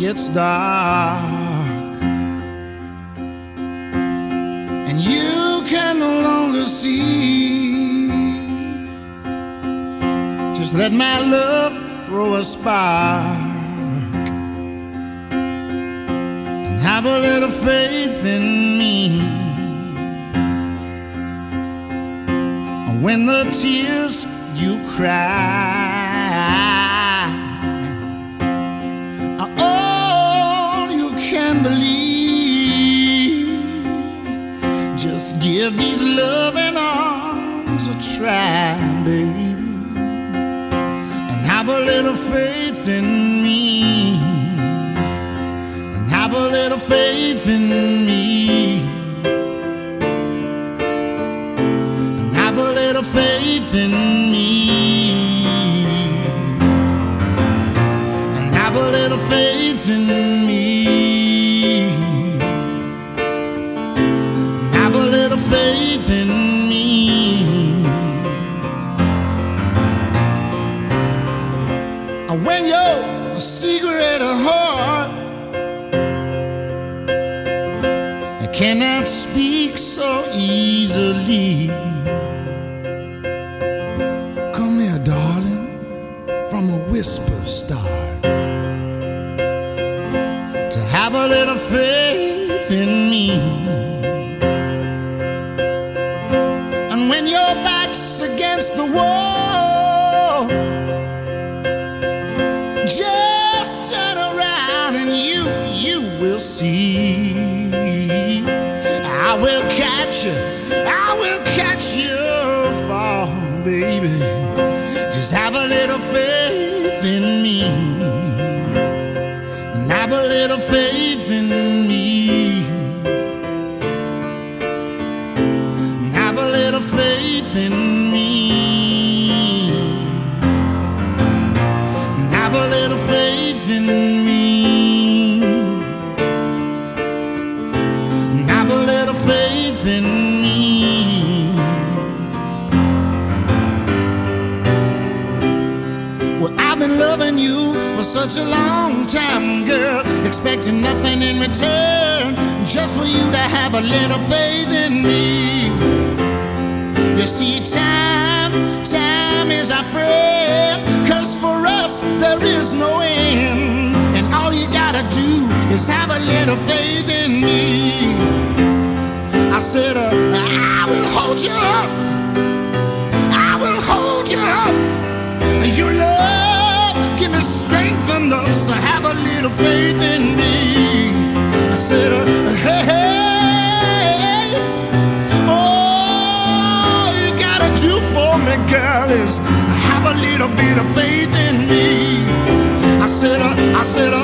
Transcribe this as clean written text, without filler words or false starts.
gets dark and you can no longer see, just let my love throw a spark and have a little faith in me. When the tears you cry are all you can believe, just give these loving arms a try, baby, and have a little faith in me, and have a little faith in me. Faith in me, and have a little faith in me, and have a little faith in me. And when you're a secret of heart, I cannot speak so easily. Darling, from a whisper start to have a little faith in me. And when your back's against the wall, just turn around and you will see. I will catch you fall, baby. Just have a little faith in me, and have a little faith in me, and have a little faith in me, and have a little faith in me, and have a little faith in me. I've been loving you for such a long time, girl, expecting nothing in return, just for you to have a little faith in me. You see, time is our friend, 'cause for us there is no end, and all you gotta do is have a little faith in me. I said, I will hold you up, I will hold you up. Your love, give me strength enough to have a little faith in me. I said, hey, hey, all you gotta do for me, girl, is have a little bit of faith in me. I said,